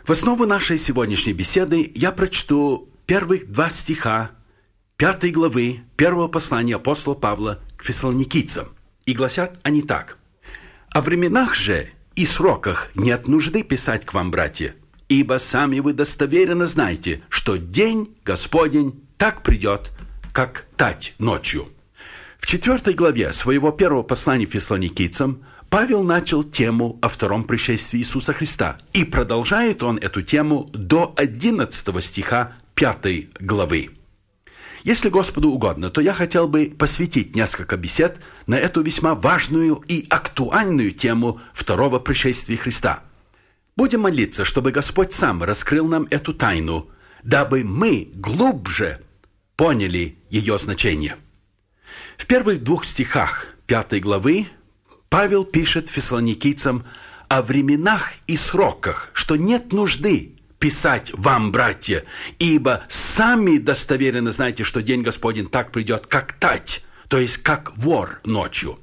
В основу нашей сегодняшней беседы я прочту первых 2 стиха 5 главы 1 послания апостола Павла к фессалоникийцам. И гласят они так. «О временах же и сроках нет нужды писать к вам, братья, ибо сами вы достоверно знаете, что день Господень так придет, как тать ночью». В 4 главе своего первого послания фессалоникийцам Павел начал тему о втором пришествии Иисуса Христа, и продолжает он эту тему до 11 стиха 5 главы. Если Господу угодно, то я хотел бы посвятить несколько бесед на эту весьма важную и актуальную тему второго пришествия Христа. Будем молиться, чтобы Господь сам раскрыл нам эту тайну, дабы мы глубже поняли ее значение. В первых 2 стихах 5 главы Павел пишет фессалоникийцам о временах и сроках, что нет нужды писать вам, братья, ибо сами достоверно знаете, что день Господень так придет, как тать, то есть как вор ночью.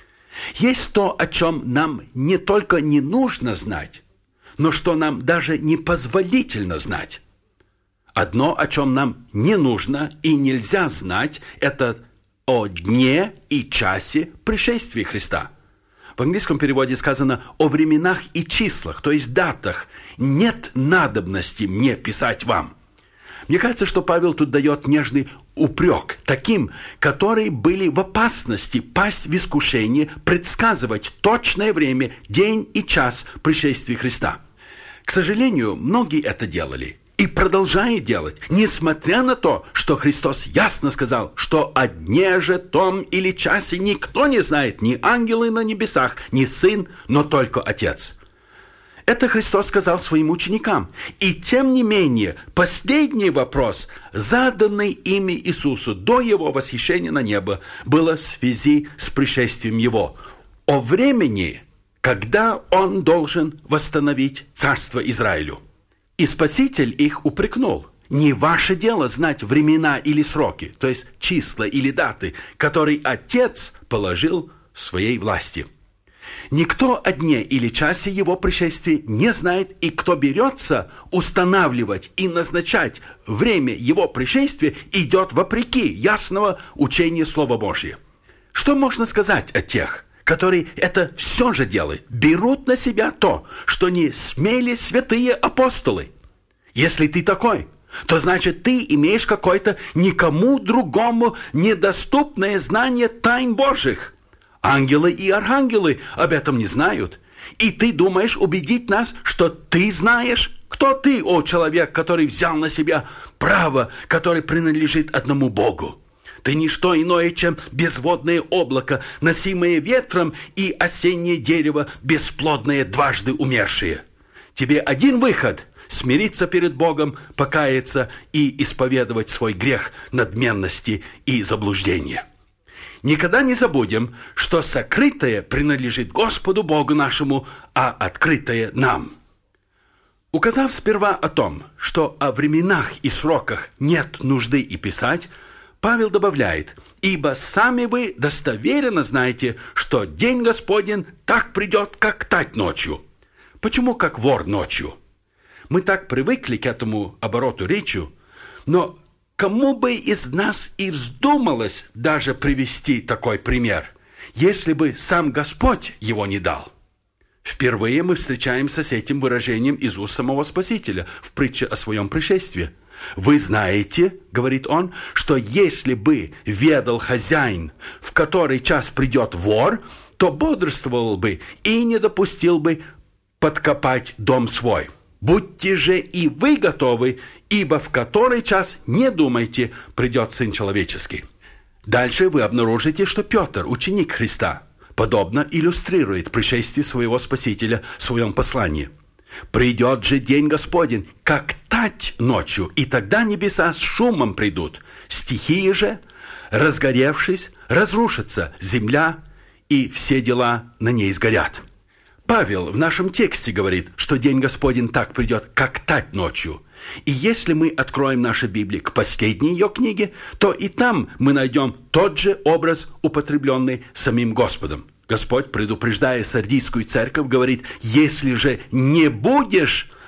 Есть то, о чем нам не только не нужно знать, но что нам даже непозволительно знать. Одно, о чем нам не нужно и нельзя знать, это о дне и часе пришествия Христа. В английском переводе сказано о временах и числах, то есть датах. Нет надобности мне писать вам. Мне кажется, что Павел тут дает нежный упрек таким, которые были в опасности пасть в искушение предсказывать точное время, день и час пришествия Христа. К сожалению, многие это делали и продолжают делать, несмотря на то, что Христос ясно сказал, что о дне же том или часе никто не знает, ни ангелы на небесах, ни Сын, но только Отец. Это Христос сказал своим ученикам. И тем не менее, последний вопрос, заданный ими Иисусу до Его восхищения на небо, был в связи с пришествием Его. О времени, когда Он должен восстановить царство Израилю. И Спаситель их упрекнул. Не ваше дело знать времена или сроки, то есть числа или даты, которые Отец положил в своей власти. Никто о дне или часе его пришествия не знает, и кто берется устанавливать и назначать время его пришествия, идет вопреки ясного учения Слова Божьего. Что можно сказать о тех, которые это все же делают, берут на себя то, что не смели святые апостолы? Если ты такой, то значит ты имеешь какое-то никому другому недоступное знание тайн Божьих. Ангелы и архангелы об этом не знают. И ты думаешь убедить нас, что ты знаешь? Кто ты, о человек, который взял на себя право, которое принадлежит одному Богу? Ты не что иное, чем безводное облако, носимое ветром, и осеннее дерево, бесплодное, дважды умершее. Тебе один выход – смириться перед Богом, покаяться и исповедовать свой грех надменности и заблуждения. Никогда не забудем, что сокрытое принадлежит Господу Богу нашему, а открытое нам. Указав сперва о том, что о временах и сроках нет нужды и писать, Павел добавляет: «Ибо сами вы достоверно знаете, что день Господень так придет, как тать ночью». Почему как вор ночью? Мы так привыкли к этому обороту речи, но кому бы из нас и вздумалось даже привести такой пример, если бы сам Господь его не дал? Впервые мы встречаемся с этим выражением из уст самого Спасителя в притче о своем пришествии. «Вы знаете, — говорит он, — что если бы ведал хозяин, в который час придет вор, то бодрствовал бы и не допустил бы подкопать дом свой. Будьте же и вы готовы, ибо в который час, не думайте, придет Сын Человеческий». Дальше вы обнаружите, что Петр, ученик Христа, подобно иллюстрирует пришествие своего Спасителя в своем послании. «Придет же день Господень, как тать ночью, и тогда небеса с шумом придут, стихии же, разгоревшись, разрушатся земля, и все дела на ней сгорят». Павел в нашем тексте говорит, что день Господень так придет, как тать ночью. И если мы откроем нашу Библию к последней ее книге, то и там мы найдем тот же образ, употребленный самим Господом. Господь, предупреждая Сардийскую церковь, говорит: «Если же не будешь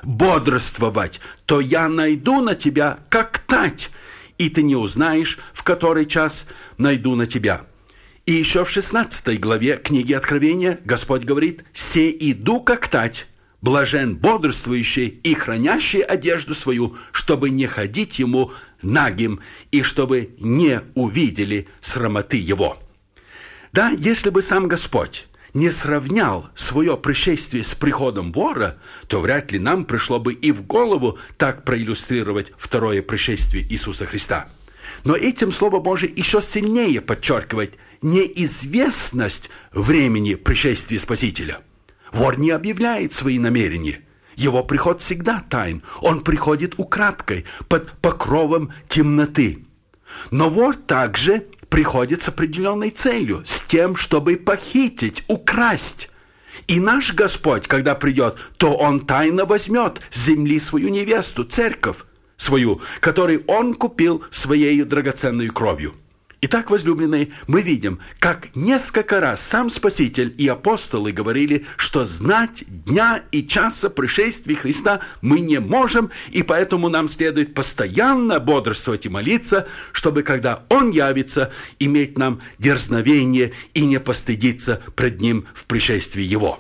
бодрствовать, то я найду на тебя, как тать, и ты не узнаешь, в который час найду на тебя». И еще в 16 главе книги Откровения Господь говорит: «Се иду, как тать, блажен бодрствующий и хранящий одежду свою, чтобы не ходить ему нагим, и чтобы не увидели срамоты его». Да, если бы сам Господь не сравнял свое пришествие с приходом вора, то вряд ли нам пришло бы и в голову так проиллюстрировать второе пришествие Иисуса Христа. Но этим Слово Божие еще сильнее подчеркивает неизвестность времени пришествия Спасителя. Вор не объявляет свои намерения. Его приход всегда тайн. Он приходит украдкой, под покровом темноты. Но вор также приходит с определенной целью, с тем, чтобы похитить, украсть. И наш Господь, когда придет, то Он тайно возьмет с земли свою невесту, церковь свою, которую Он купил своей драгоценной кровью. Итак, возлюбленные, мы видим, как несколько раз сам Спаситель и апостолы говорили, что знать дня и часа пришествия Христа мы не можем, и поэтому нам следует постоянно бодрствовать и молиться, чтобы, когда Он явится, иметь нам дерзновение и не постыдиться пред Ним в пришествии Его.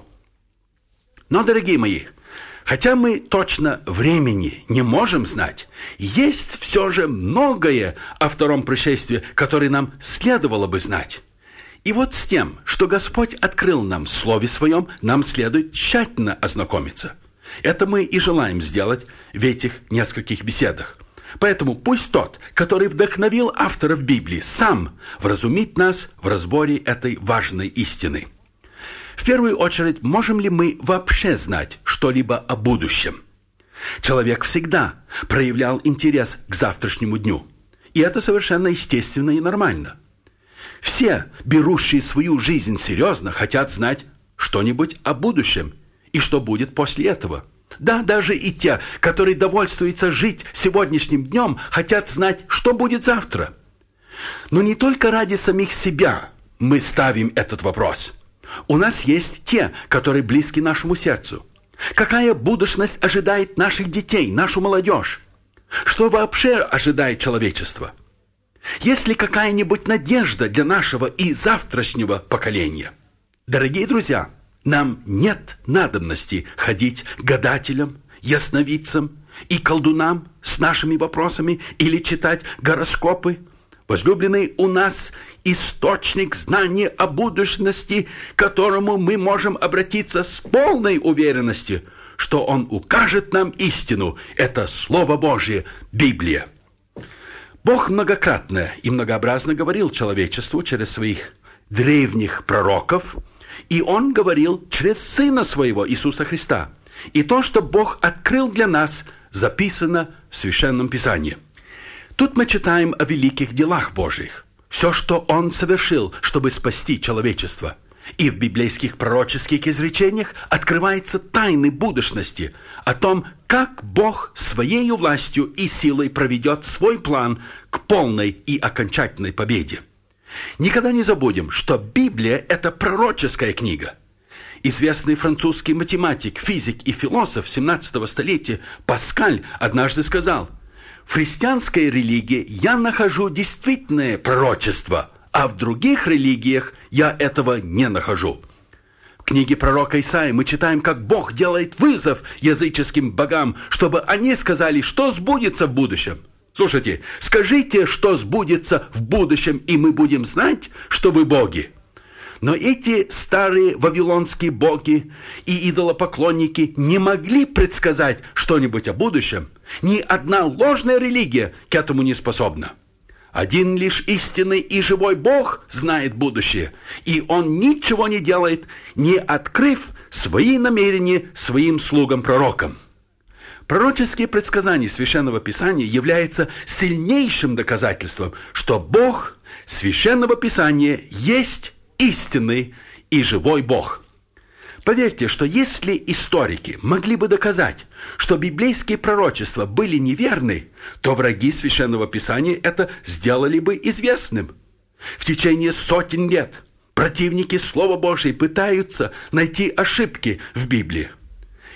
Но, дорогие мои, хотя мы точно времени не можем знать, есть все же многое о втором пришествии, которое нам следовало бы знать. И вот с тем, что Господь открыл нам в Слове Своем, нам следует тщательно ознакомиться. Это мы и желаем сделать в этих нескольких беседах. Поэтому пусть тот, который вдохновил авторов Библии, сам вразумит нас в разборе этой важной истины. В первую очередь, можем ли мы вообще знать что-либо о будущем? Человек всегда проявлял интерес к завтрашнему дню. И это совершенно естественно и нормально. Все, берущие свою жизнь серьезно, хотят знать что-нибудь о будущем и что будет после этого. Да, даже и те, которые довольствуются жить сегодняшним днем, хотят знать, что будет завтра. Но не только ради самих себя мы ставим этот вопрос. У нас есть те, которые близки нашему сердцу. Какая будущность ожидает наших детей, нашу молодежь? Что вообще ожидает человечество? Есть ли какая-нибудь надежда для нашего и завтрашнего поколения? Дорогие друзья, нам нет надобности ходить к гадателям, ясновидцам и колдунам с нашими вопросами или читать гороскопы. Возлюбленный, у нас источник знания о будущности, к которому мы можем обратиться с полной уверенностью, что Он укажет нам истину. Это Слово Божие, Библия. Бог многократно и многообразно говорил человечеству через своих древних пророков, и Он говорил через Сына Своего, Иисуса Христа. И то, что Бог открыл для нас, записано в Священном Писании. Тут мы читаем о великих делах Божьих, все, что Он совершил, чтобы спасти человечество. И в библейских пророческих изречениях открывается тайны будущности о том, как Бог своей властью и силой проведет свой план к полной и окончательной победе. Никогда не забудем, что Библия – это пророческая книга. Известный французский математик, физик и философ 17 столетия Паскаль однажды сказал: «В христианской религии я нахожу действительное пророчество, а в других религиях я этого не нахожу». В книге пророка Исаии мы читаем, как Бог делает вызов языческим богам, чтобы они сказали, что сбудется в будущем. Слушайте, скажите, что сбудется в будущем, и мы будем знать, что вы боги. Но эти старые вавилонские боги и идолопоклонники не могли предсказать что-нибудь о будущем. Ни одна ложная религия к этому не способна. Один лишь истинный и живой Бог знает будущее, и Он ничего не делает, не открыв свои намерения своим слугам-пророкам. Пророческие предсказания Священного Писания являются сильнейшим доказательством, что Бог Священного Писания есть истинный и живой Бог. Поверьте, что если историки могли бы доказать, что библейские пророчества были неверны, то враги Священного Писания это сделали бы известным. В течение сотен лет противники Слова Божьего пытаются найти ошибки в Библии.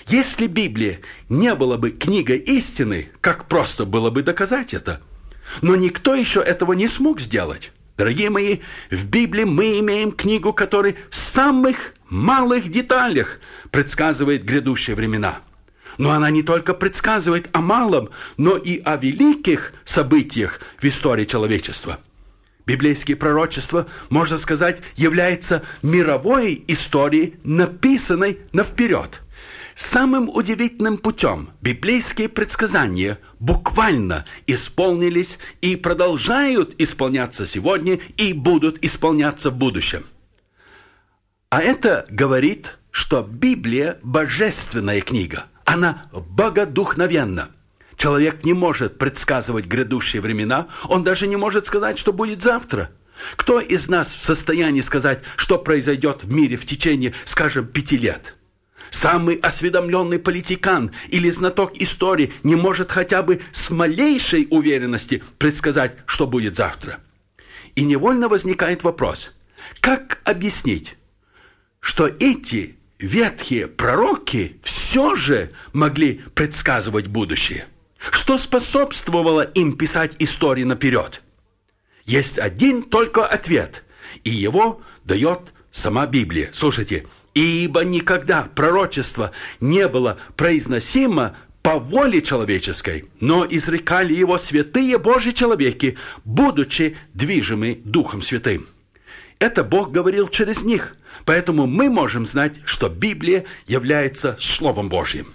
Если Библия не была бы книгой истины, как просто было бы доказать это? Но никто еще этого не смог сделать. Дорогие мои, в Библии мы имеем книгу, которая в самых малых деталях предсказывает грядущие времена. Но она не только предсказывает о малом, но и о великих событиях в истории человечества. Библейские пророчества, можно сказать, являются мировой историей, написанной навперед. Самым удивительным путем библейские предсказания буквально исполнились и продолжают исполняться сегодня и будут исполняться в будущем. А это говорит, что Библия – божественная книга. Она богодухновенна. Человек не может предсказывать грядущие времена, он даже не может сказать, что будет завтра. Кто из нас в состоянии сказать, что произойдет в мире в течение, скажем, 5 лет? Самый осведомленный политикан или знаток истории не может хотя бы с малейшей уверенности предсказать, что будет завтра. И невольно возникает вопрос, как объяснить, что эти ветхие пророки все же могли предсказывать будущее? Что способствовало им писать истории наперед? Есть один только ответ, и его дает сама Библия. Слушайте, «Ибо никогда пророчество не было произносимо по воле человеческой, но изрекали его святые Божьи человеки, будучи движимы Духом Святым». Это Бог говорил через них, поэтому мы можем знать, что Библия является Словом Божьим.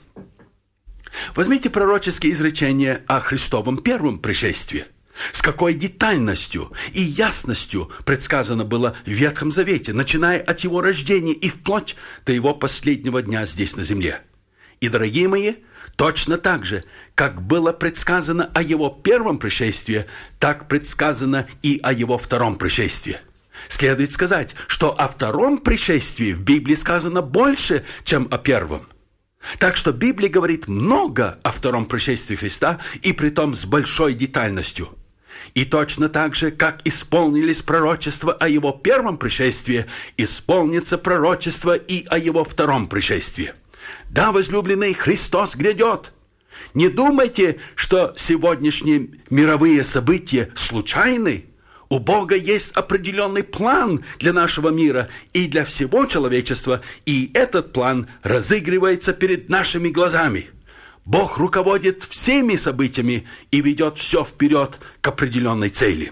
Возьмите пророческие изречения о Христовом первом пришествии. С какой детальностью и ясностью предсказано было в Ветхом Завете, начиная от его рождения и вплоть до его последнего дня здесь на земле. И, дорогие мои, точно так же, как было предсказано о его первом пришествии, так предсказано и о его втором пришествии. Следует сказать, что о втором пришествии в Библии сказано больше, чем о первом. Так что Библия говорит много о втором пришествии Христа, и притом с большой детальностью. И точно так же, как исполнились пророчества о его первом пришествии, исполнится пророчество и о его втором пришествии. Да, возлюбленный, Христос грядет. Не думайте, что сегодняшние мировые события случайны. У Бога есть определенный план для нашего мира и для всего человечества, и этот план разыгрывается перед нашими глазами. Бог руководит всеми событиями и ведет все вперед к определенной цели.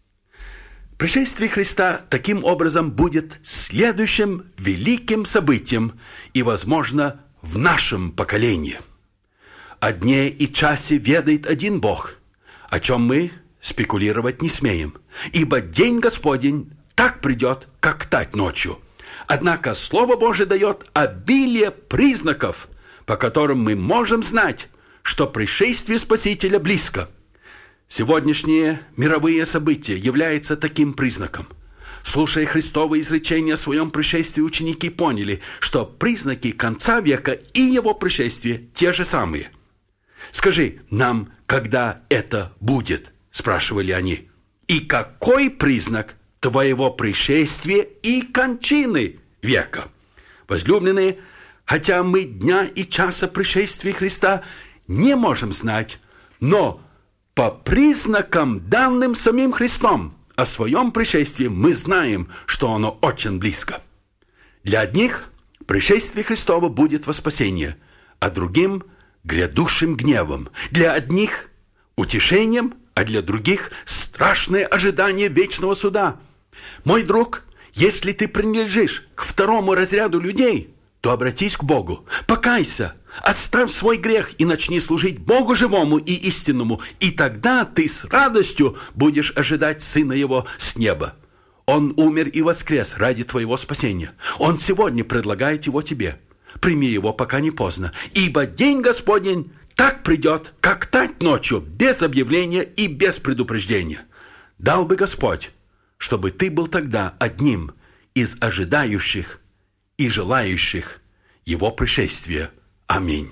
Пришествие Христа таким образом будет следующим великим событием и, возможно, в нашем поколении. О дне и часе ведает один Бог, о чем мы спекулировать не смеем, ибо день Господень так придет, как тать ночью. Однако Слово Божие дает обилие признаков, по которым мы можем знать, что пришествие Спасителя близко. Сегодняшние мировые события являются таким признаком. Слушая Христово изречение о своем пришествии, ученики поняли, что признаки конца века и его пришествия те же самые. «Скажи нам, когда это будет?» – спрашивали они. «И какой признак твоего пришествия и кончины века?» Возлюбленные, хотя мы дня и часа пришествия Христа не можем знать, но по признакам, данным самим Христом о своем пришествии, мы знаем, что оно очень близко. Для одних пришествие Христово будет во спасение, а другим – грядущим гневом. Для одних – утешением, а для других – страшное ожидание вечного суда. Мой друг, если ты принадлежишь к второму разряду людей, то обратись к Богу, покайся, оставь свой грех и начни служить Богу живому и истинному, и тогда ты с радостью будешь ожидать Сына Его с неба. Он умер и воскрес ради твоего спасения. Он сегодня предлагает его тебе. Прими его, пока не поздно, ибо день Господень так придет, как тать ночью, без объявления и без предупреждения. Дал бы Господь, чтобы ты был тогда одним из ожидающих и желающих Его пришествия. Аминь.